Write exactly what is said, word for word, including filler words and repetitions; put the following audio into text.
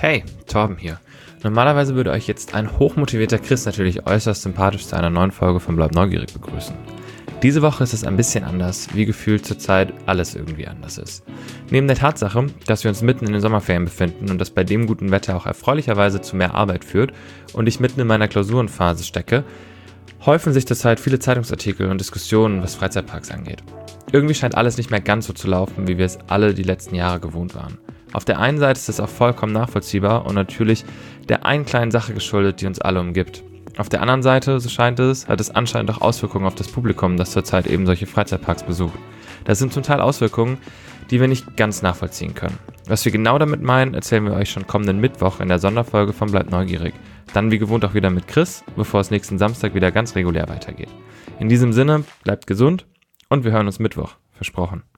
Hey, Torben hier. Normalerweise würde euch jetzt ein hochmotivierter Chris natürlich äußerst sympathisch zu einer neuen Folge von Bleib Neugierig begrüßen. Diese Woche ist es ein bisschen anders, wie gefühlt zurzeit alles irgendwie anders ist. Neben der Tatsache, dass wir uns mitten in den Sommerferien befinden und das bei dem guten Wetter auch erfreulicherweise zu mehr Arbeit führt und ich mitten in meiner Klausurenphase stecke, häufen sich zurzeit viele Zeitungsartikel und Diskussionen, was Freizeitparks angeht. Irgendwie scheint alles nicht mehr ganz so zu laufen, wie wir es alle die letzten Jahre gewohnt waren. Auf der einen Seite ist es auch vollkommen nachvollziehbar und natürlich der einen kleinen Sache geschuldet, die uns alle umgibt. Auf der anderen Seite, so scheint es, hat es anscheinend auch Auswirkungen auf das Publikum, das zurzeit eben solche Freizeitparks besucht. Das sind zum Teil Auswirkungen, die wir nicht ganz nachvollziehen können. Was wir genau damit meinen, erzählen wir euch schon kommenden Mittwoch in der Sonderfolge von Bleib Neugierig. Dann wie gewohnt auch wieder mit Chris, bevor es nächsten Samstag wieder ganz regulär weitergeht. In diesem Sinne, bleibt gesund und wir hören uns Mittwoch. Versprochen.